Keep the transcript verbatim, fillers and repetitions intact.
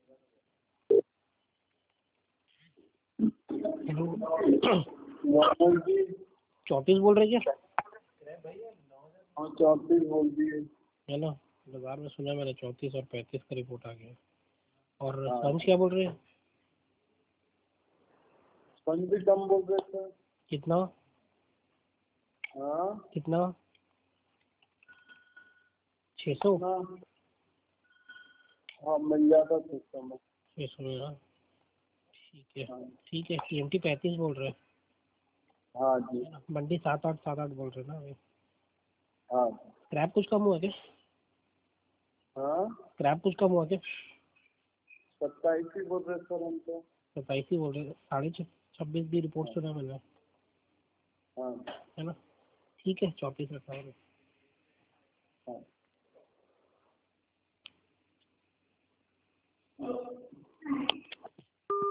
Hello जी चौंतीस बोल रहे क्या? हाँ चौंतीस बोल दिए है ना, बाजार में सुना मैंने चौंतीस और पैंतीस का रिपोर्ट आ गया। और हाँ। स्पंज क्या बोल रहे हैं? स्पंज भी कम बोल रहे थे। कितना हाँ कितना छः सौ हाँ हाँ मिल जाता सिस्टम में। छः सौ में हाँ, ठीक है हाँ ठीक है। टीएमटी पैंतीस बोल रहे हैं, हाँ जी है ना। मंडी सात आठ सात आठ बोल रहे हैं ना अभी। हाँ क्रैप कुछ कम हुआ क्या? हाँ क्रैप कुछ कम हुआ क्या? सत्ताईस ही बोल रहे सर हम तो। सत्ताईस ही बोल रहे हैं, साढ़े छब्बीस भी रिपोर्ट सुना मैंने, हाँ है ना। ठीक है चौंतीस रखा है। हाँ